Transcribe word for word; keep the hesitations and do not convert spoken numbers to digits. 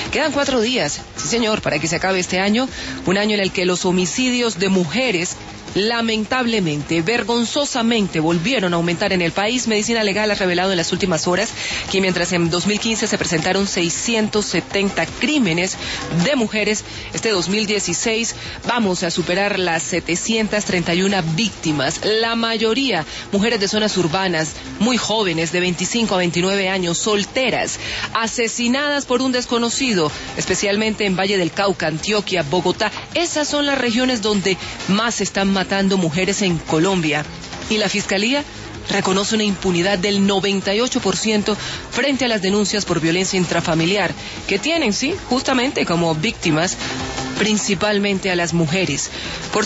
Quedan cuatro días, sí señor, para que se acabe este año, un año en el que los homicidios de mujeres lamentablemente, vergonzosamente volvieron a aumentar en el país. Medicina Legal ha revelado en las últimas horas que mientras en dos mil quince se presentaron seiscientos setenta crímenes de mujeres, este dos mil dieciséis vamos a superar las setecientas treinta y una víctimas, la mayoría mujeres de zonas urbanas, muy jóvenes, de veinticinco a veintinueve años, solteras, asesinadas por un desconocido, especialmente en Valle del Cauca, Antioquia, Bogotá. Esas son las regiones donde más están matando mujeres en Colombia, y la Fiscalía reconoce una impunidad del noventa y ocho por ciento frente a las denuncias por violencia intrafamiliar, que tienen, sí, justamente como víctimas principalmente a las mujeres. Por